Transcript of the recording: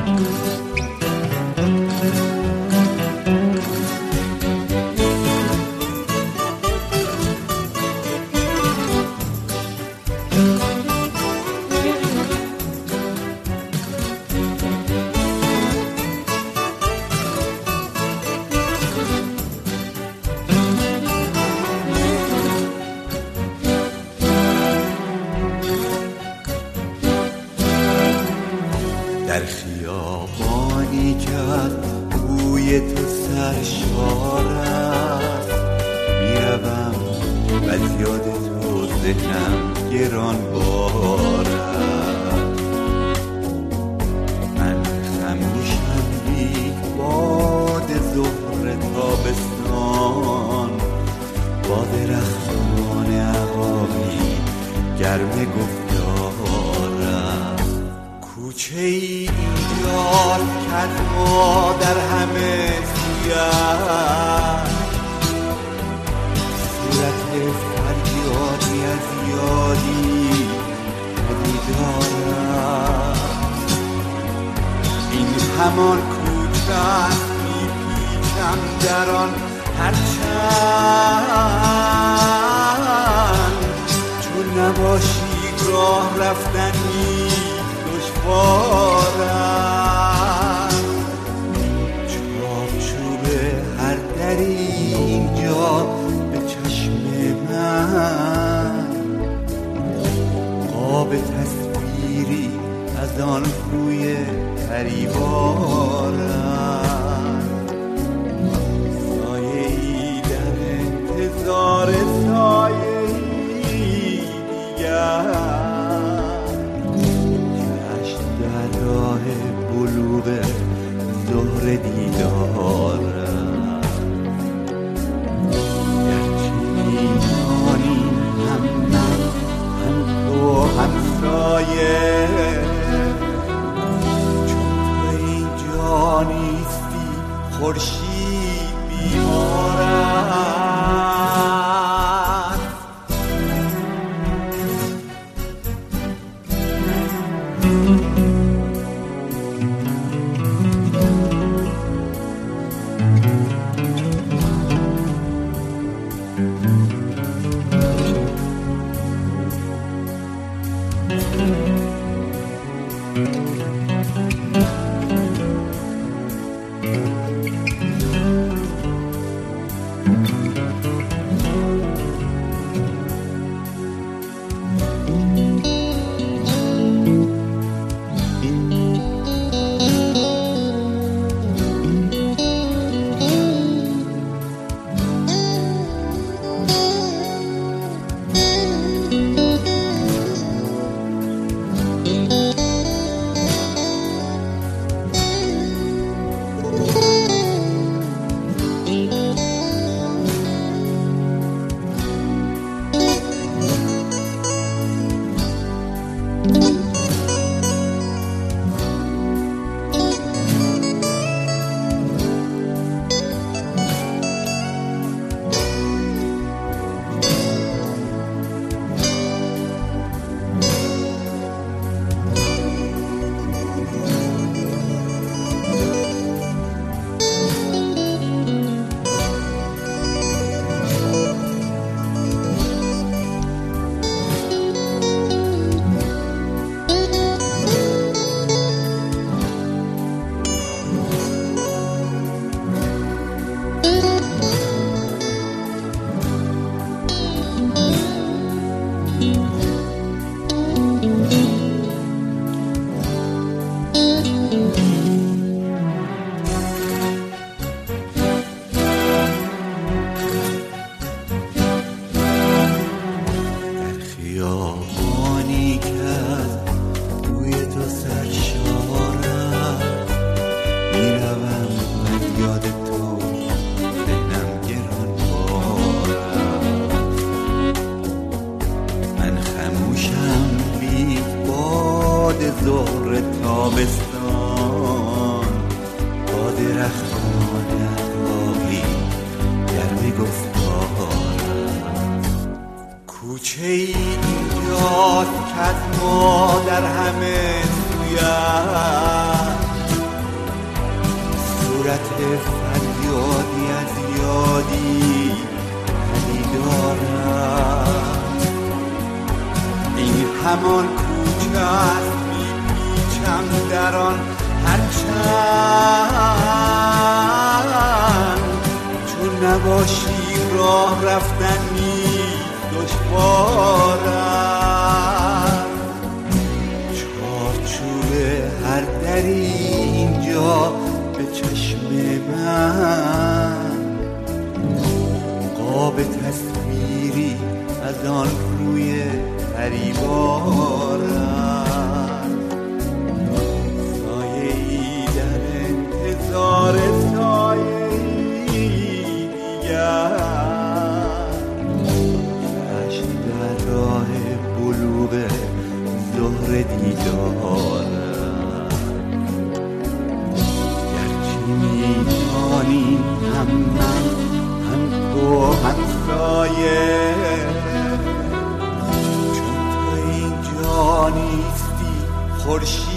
در خیابانی که از بوی تو سرشار است میروم و از یاد تو ذهنم گرانبار است. من خموشم بی باد ظهر تابستان، با درختان عقابی گرم گفتار است. کوچه ای ایجاد کرد ما در همه سویت، صورت فریادی از یادی پدیدار است. این همان کوچه است میپیچم در آن هرچند چون نباشی راه رفتنی دشوار است. چارچوب هر دری اینجا به چشم من قاب تصویری از آن روی پریوار است. سایه‌ای در انتظار سایه‌ای دیگر، راه بلوغ ظهر دیدار گرچه میدانی هم من هم تو هم سایه، چون تو اینجا نیستی خورشید بیمار است. ظهر تابستان با درختان عقابی گرم گفتار. کوچه ای ایجاد کرد ما در همه سویت، صورت فریادی از یادی پدی دارد. این همان کوچه است میپیچم در آن هرچند چون نباشی راه رفتن نیز دشوار است. چارچوب هر دری اینجا به چشم من قاب تصویری از آن روی پریوار است. سایه‌ای در انتظار سایه‌ای دیگر، چشم در راه بلوغ ظهر دیدار است. گرچه می‌دانی هم من هم تو هم سایه، چون تو اینجا نیستی خورشید